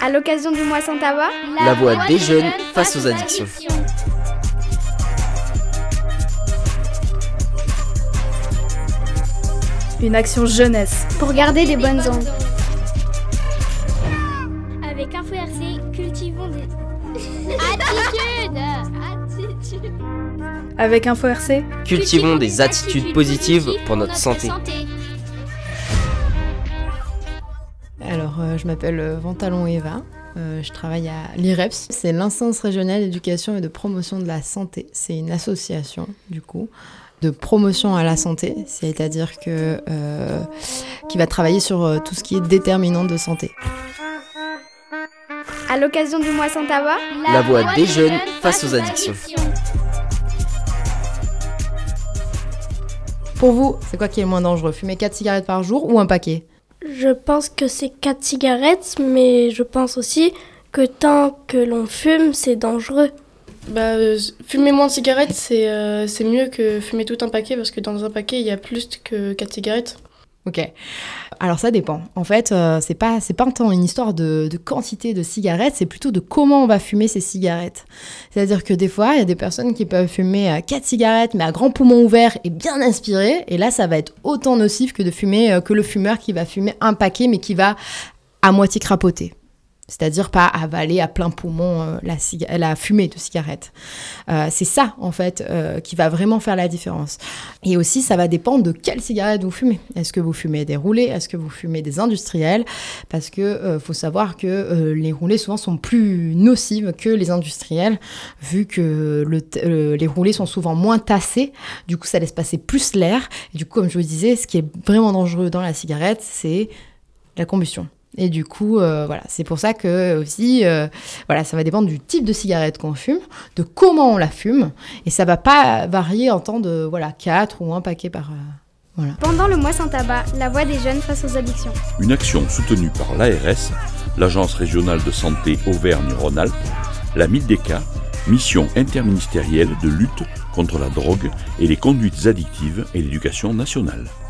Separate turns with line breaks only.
À l'occasion du mois sans tabac,
la voix des jeunes face aux addictions.
Une action jeunesse
pour garder des bonnes ondes.
Avec Info RC, cultivons des attitudes.
Avec Info RC,
cultivons des attitudes positives pour notre santé.
Alors, je m'appelle Ventalon Eva, je travaille à l'IREPS. C'est l'instance régionale d'éducation et de promotion de la santé. C'est une association, du coup, de promotion à la santé, c'est-à-dire que qui va travailler sur tout ce qui est déterminant de santé.
À l'occasion du mois sans tabac,
la voix des jeunes face aux addictions.
Pour vous, c'est quoi qui est le moins dangereux ? Fumer 4 cigarettes par jour ou un paquet ?
Je pense que c'est 4 cigarettes, mais je pense aussi que tant que l'on fume, c'est dangereux.
Fumer moins de cigarettes, c'est mieux que fumer tout un paquet, parce que dans un paquet, il y a plus que 4 cigarettes.
Ok. Alors ça dépend. En fait, c'est pas tant une histoire de quantité de cigarettes, c'est plutôt de comment on va fumer ces cigarettes. C'est-à-dire que des fois, il y a des personnes qui peuvent fumer 4 cigarettes, mais à grand poumon ouvert et bien inspiré. Et là, ça va être autant nocif que de fumer que le fumeur qui va fumer un paquet, mais qui va à moitié crapoter. C'est-à-dire pas avaler à plein poumon la fumée de cigarette. C'est ça, en fait, qui va vraiment faire la différence. Et aussi, ça va dépendre de quelle cigarette vous fumez. Est-ce que vous fumez des roulés ? Est-ce que vous fumez des industriels ? Parce que faut savoir que les roulés, souvent, sont plus nocives que les industriels, vu que les roulés sont souvent moins tassés. Du coup, ça laisse passer plus l'air. Et du coup, comme je vous disais, ce qui est vraiment dangereux dans la cigarette, c'est la combustion. Et du coup, c'est pour ça que aussi, ça va dépendre du type de cigarette qu'on fume, de comment on la fume, et ça va pas varier en temps de 4 ou un paquet par.
Pendant le mois sans tabac, la voix des jeunes face aux addictions.
Une action soutenue par l'ARS, l'Agence régionale de santé Auvergne-Rhône-Alpes, la MIDECA, mission interministérielle de lutte contre la drogue et les conduites addictives et l'éducation nationale.